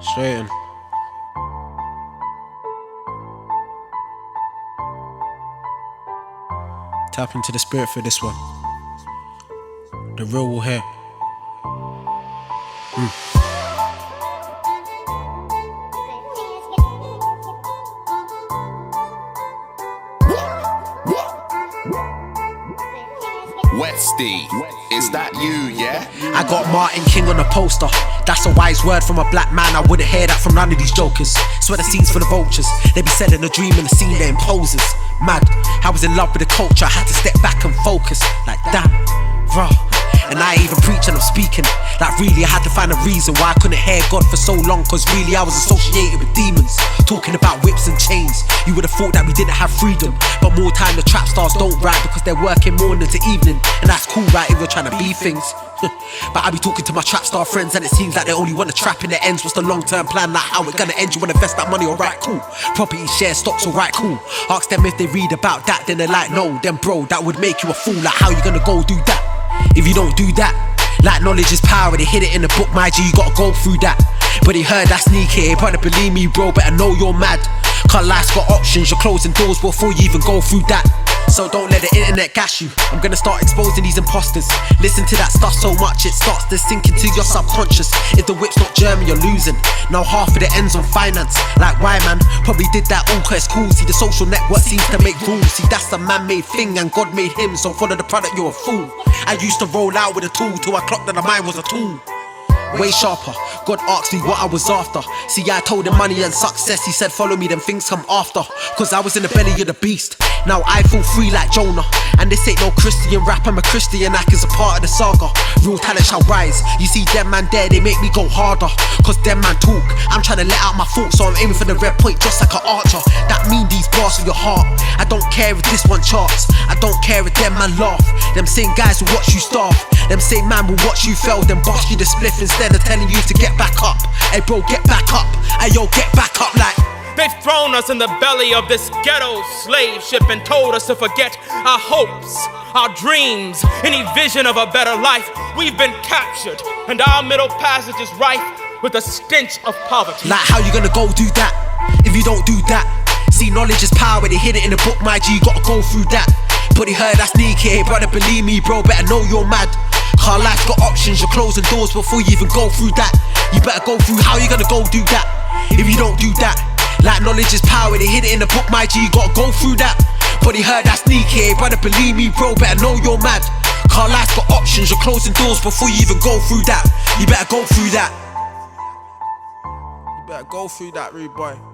Straight in. Tap into the spirit for this one. The real will hear. Westy, is that you, yeah? I got Martin King on the poster. That's a wise word from a black man. I wouldn't hear that from none of these jokers. Swear the scene's for the vultures. They be selling a dream in the scene, they imposes. Mad, I was in love with the culture. I had to step back and focus. Like damn, raw. And I ain't even preach and I'm speaking. Like really I had to find a reason why I couldn't hear God for so long. Cause really I was associated with demons, talking about whips and chains. You would've thought that we didn't have freedom, but more time the trap stars don't rap because they're working morning to evening. And that's cool, right, if we're trying to be things. But I be talking to my trap star friends and it seems like they only want to trap in the ends. What's the long term plan, like how it gonna end? You wanna invest that money, alright cool. Property share stocks, alright cool. Ask them if they read about that, then they're like no. Then bro, that would make you a fool. Like how you gonna go do that if you don't do that? Like knowledge is power, they hid it in the book, my G, you gotta go through that. But he heard that sneaky, he probably believe me bro, better know you're mad. Cause life's got options, you're closing doors before you even go through that. So don't let the internet gas you. I'm gonna start exposing these imposters. Listen to that stuff so much it starts to sink into your subconscious. If the whip's not German, you're losing. Now half of it ends on finance. Like why man, probably did that all cause it's cool. See the social network seems to make rules. See that's a man-made thing and God made him. So follow the product, you're a fool. I used to roll out with a tool till I clocked that the mind was a tool. Way sharper, God asked me what I was after. See I told him money and success. He said follow me, then things come after. Cause I was in the belly of the beast. Now I feel free like Jonah. And this ain't no Christian rap, I'm a Christian act as a part of the saga. Real talent shall rise. You see them man there, they make me go harder. Cause them man talk, I'm trying to let out my thoughts. So I'm aiming for the red point just like an archer. That mean these bars for your heart. I don't care if this one charts, I don't care if them man laugh. Them same guys will watch you starve. Them same man will watch you fail, then bust you the spliff instead of telling you to get back up. Hey bro, get back up. Hey yo, get back up like. They've thrown us in the belly of this ghetto slave ship and told us to forget our hopes, our dreams, any vision of a better life. We've been captured and our middle passage is rife with the stench of poverty. Like how you gonna go do that if you don't do that? See knowledge is power, they hid it in the book, my G, you gotta go through that. But he heard that sneaky, hey brother believe me bro, better know you're mad. Car life's got options, you're closing doors before you even go through that. You better go through, how you gonna go do that if you don't do that? Like knowledge is power, they hid it in the book, my G, you gotta go through that. But he heard that sneaky, hey brother believe me bro, better know you're mad. Car life's got options, you're closing doors before you even go through that. You better go through that. You better go through that, rude boy.